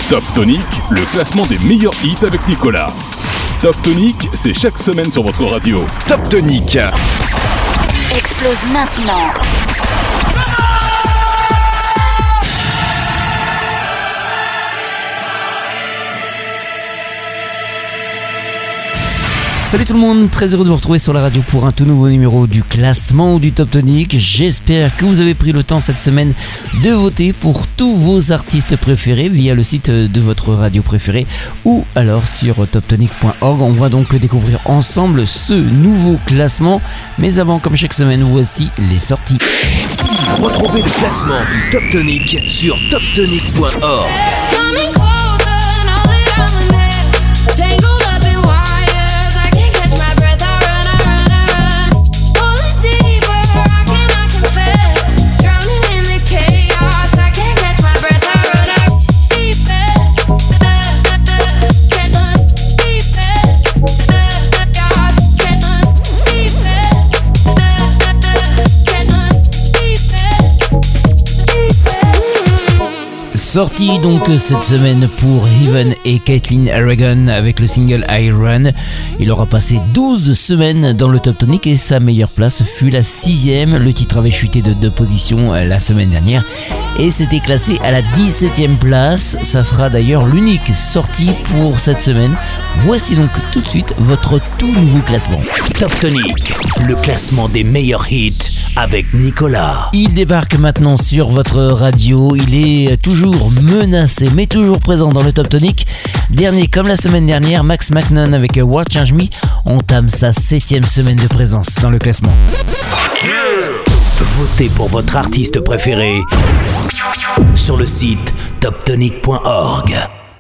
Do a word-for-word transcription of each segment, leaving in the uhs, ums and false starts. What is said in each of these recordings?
Top Tonic, le classement des meilleurs hits avec Nicolas. Top Tonic, c'est chaque semaine sur votre radio. Top Tonic explose maintenant. Salut tout le monde, très heureux de vous retrouver sur la radio pour un tout nouveau numéro du classement du Top Tonic. J'espère que vous avez pris le temps cette semaine de voter pour tous vos artistes préférés via le site de votre radio préférée ou alors sur top tonic point org. On va donc découvrir ensemble ce nouveau classement. Mais avant, comme chaque semaine, voici les sorties. Retrouvez le classement du Top Tonic sur top tonic point org. Sorti donc cette semaine pour Even et Caitlin Aragon avec le single I Run. Il aura passé douze semaines dans le Top Tonic et sa meilleure place fut la sixième. Le titre avait chuté de deux positions la semaine dernière et s'était classé à la dix-septième place. Ça sera d'ailleurs l'unique sortie pour cette semaine. Voici donc tout de suite votre tout nouveau classement. Top Tonic, le classement des meilleurs hits avec Nicolas. Il débarque maintenant sur votre radio. Il est toujours menacé mais toujours présent dans le Top Tonic. Dernier comme la semaine dernière, Max McNon avec What Change Me entame sa septième semaine de présence dans le classement. Votez pour votre artiste préféré sur le site top tonic point org.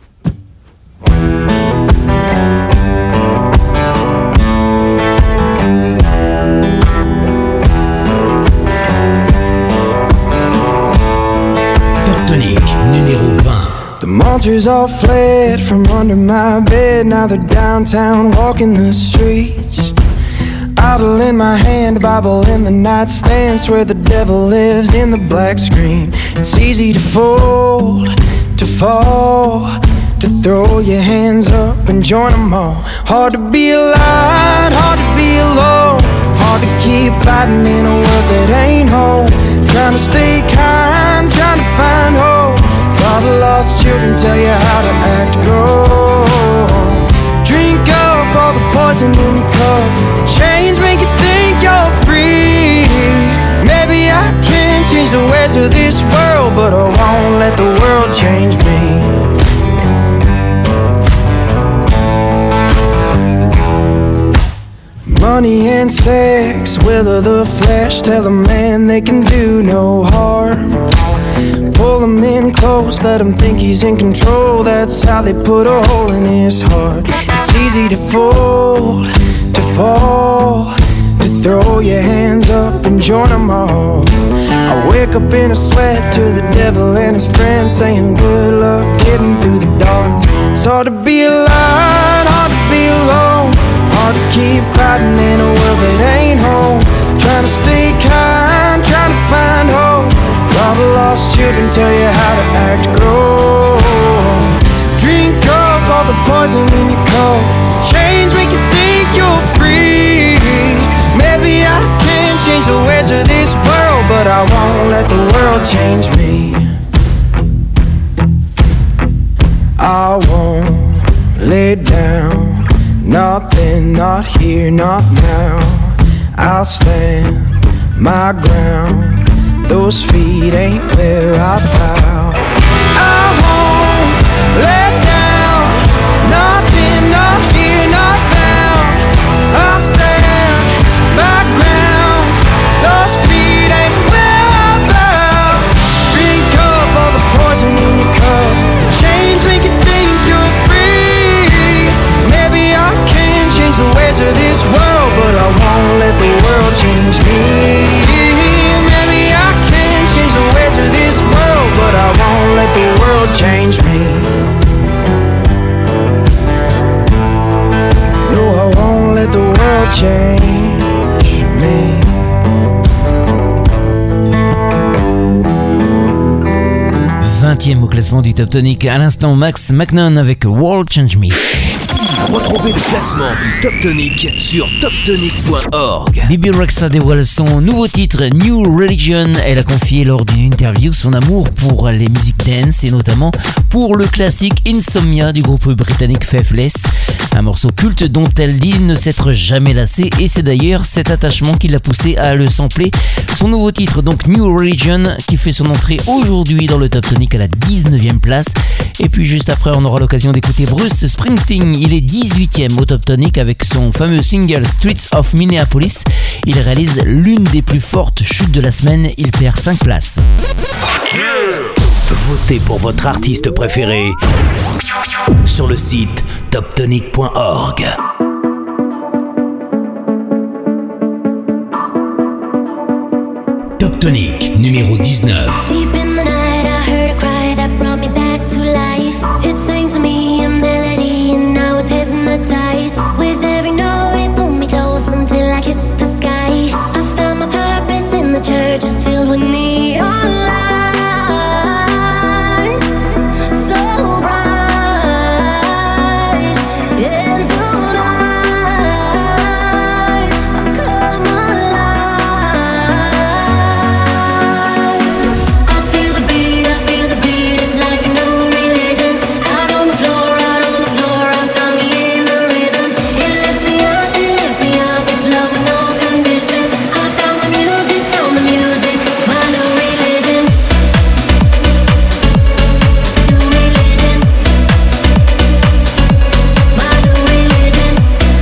The monsters all fled from under my bed. Now they're downtown walking the streets. Idle in my hand, Bible in the nightstand. Swear the devil lives in the black screen. It's easy to fold, to fall, to throw your hands up and join them all. Hard to be alive, hard to be alone. Hard to keep fighting in a world that ain't home. Trying to stay kind, trying to find hope. All the lost children tell you how to act, grow. Drink up all the poison in your cup. The chains make you think you're free. Maybe I can change the ways of this world, but I won't let the world change me. Money and sex, will of the flesh, tell a man they can do no harm. Pull him in close, let him think he's in control. That's how they put a hole in his heart. It's easy to fold, to fall, to throw your hands up and join them all. I wake up in a sweat to the devil and his friends saying good luck getting through the dark. It's hard to be alive, hard to be alone. Hard to keep fighting in a world that ain't home. Trying to stay kind, trying to find hope. All the lost children tell you how to act, grow. Drink up all the poison in your cup. Chains make you think you're free. Maybe I can change the ways of this world, but I won't let the world change me. I won't lay down, not then, not here, not now. I'll stand my ground. Those feet ain't where I bow. I won't let down, nothing, not here, not now. I'll stand my ground. Those feet ain't where I bow. Drink up all the poison in your cup. Chains make you think you're free. Maybe I can change the ways of this world, but I won't let the world change me. Change the ways of this world, but I dix-huitième au classement du Top Tonic. À l'instant, Max McNaughton avec World Change Me. Retrouvez le classement du Top Tonic sur top tonic point org. Bebe Rexha dévoile son nouveau titre New Religion. Elle a confié lors d'une interview son amour pour les musiques dance et notamment pour le classique Insomnia du groupe britannique Faithless. Un morceau culte dont elle dit ne s'être jamais lassée et c'est d'ailleurs cet attachement qui l'a poussé à le sampler. Son nouveau titre donc New Religion qui fait son entrée aujourd'hui dans le Top Tonic à la dix-neuvième place. Et puis juste après on aura l'occasion d'écouter Bruce Springsteen. Il est dix-huitième au Top Tonic avec son fameux single Streets of Minneapolis. Il réalise l'une des plus fortes chutes de la semaine, il perd cinq places. Votez pour votre artiste préféré sur le site top tonic point org. Top Tonic numéro dix-neuf. Deep in the night I heard a cry that brought me back to life. It sang to me a melody and I was hypnotized. With every note it pulled me close until I kissed the sky. I found my purpose in the church is filled with neon lights, so bright. And tonight I come alive. I feel the beat, I feel the beat. It's like a new religion. Out on the floor, out on the floor, I found me in the rhythm. It lifts me up, it lifts me up. It's love with no condition. I found the music, found the music. My new religion. New religion. My new religion.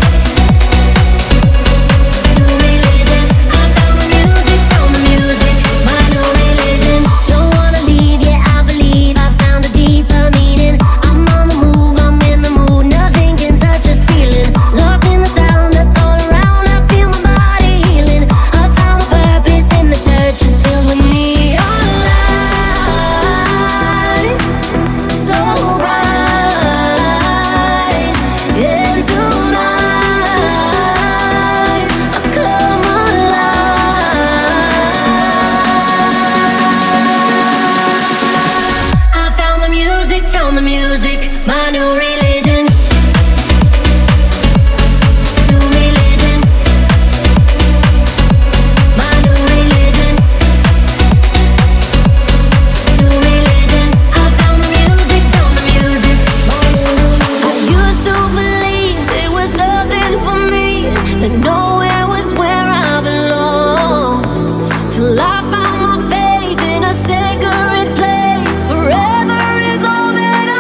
New religion. I found the music, found the music. My new religion. Don't wanna leave, yeah, I believe I found a deeper meaning. I'm on the move, I'm in the mood. Nothing can touch this feeling. Lost in the sound that's all around. I feel my body healing. I found my purpose in the church is filled with neon lights, so bright. And tonight I come alive. I found the music, found the music. My new religion. New religion. My new religion. New religion. I found the music, found the music. I used to believe there was nothing for me, that nowhere was where I belonged. Till I found my faith in a sacred place. Forever is all that I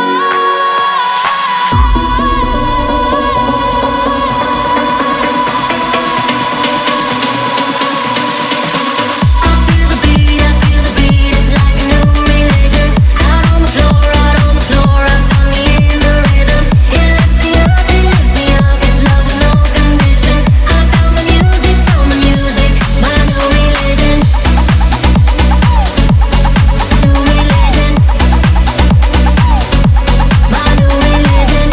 I feel the beat, I feel the beat. It's like a new religion. Out on the floor, out on the floor, I found me in the rhythm. It lifts me up, it lifts me up. It's love with no condition. I found the music, found the music. My new religion. New religion. My new religion.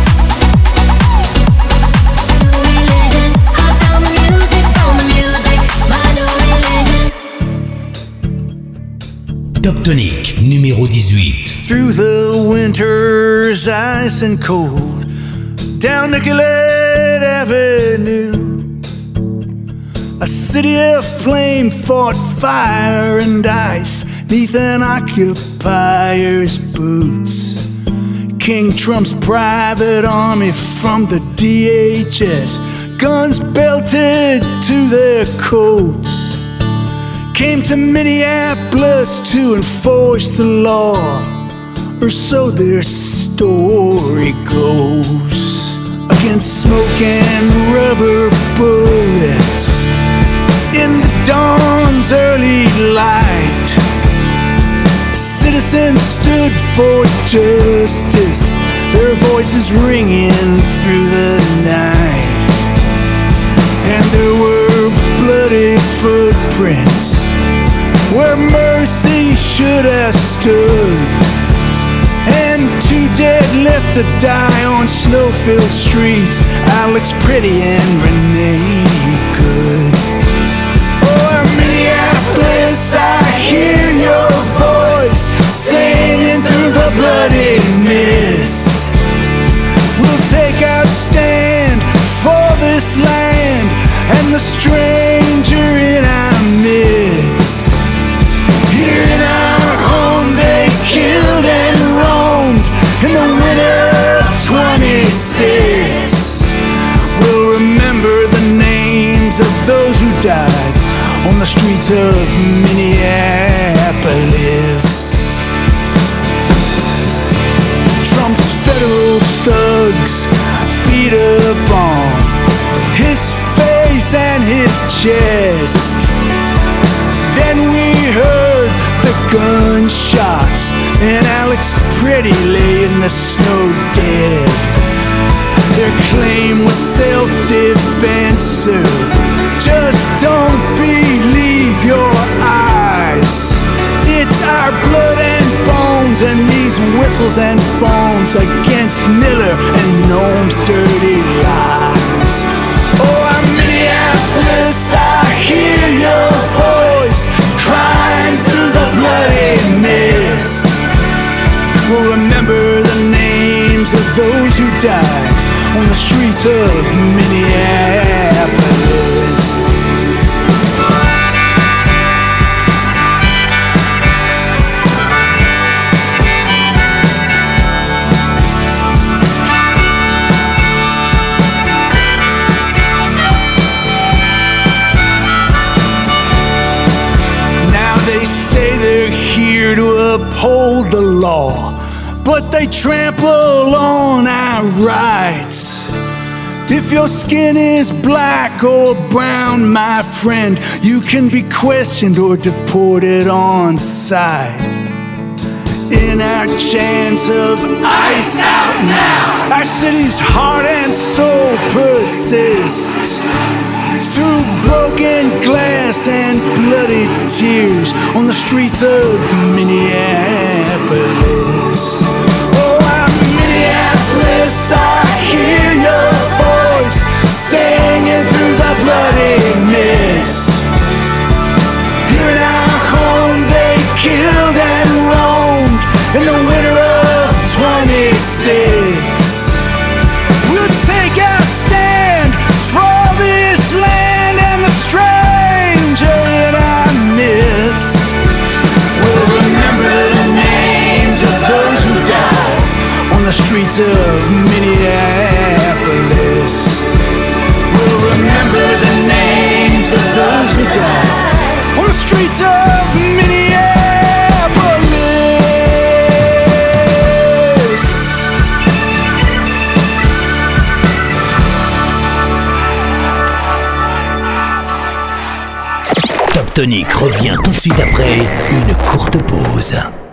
New religion. I found the music, found the music. My new religion. Top Tonic numéro dix-huit. Through the winter's ice and cold, down Nicollet Avenue, a city of flame fought fire and ice neath an occupier's boots. King Trump's private army from the D H S, guns belted to their coats, came to Minneapolis to enforce the law, or so their story goes. Against smoke and rubber bullets in the dawn's early light, citizens stood for justice, their voices ringing through the night. And there were bloody footprints where mercy should have stood, and two dead left to die on snow-filled streets, Alex Pretty and Renee Good. Oh, Minneapolis, I hear your voice saying twenty-six. We'll remember the names of those who died on the streets of Minneapolis. Trump's federal thugs beat up on his face and his chest. Then we heard the gunshots and Alex Pretty lay in the snow dead. Their claim was self-defense, sir. Just don't believe your eyes. It's our blood and bones and these whistles and phones against Miller and Noam's dirty lies. Oh, I'm Minneapolis, I hear your voice crying through the bloody mist. We'll remember the names of those who died on the streets of Minneapolis. Now they say they're here to uphold the law, but they trample on our rights. If your skin is black or brown, my friend, you can be questioned or deported on sight. In our chance of ice out now, our city's heart and soul persists. Through broken glass and bloody tears on the streets of Minneapolis. Oh, I'm Minneapolis, I hear your voice singing through the bloody mist. Here in our home they killed and roamed in the winter of twenty-six. We'll take our stand for this land and the stranger in our midst. We'll remember the names of those who died on the streets of Minneapolis. We'll remember the names of those who died on the streets of Minneapolis. Top Tonic revient tout de suite après une courte pause.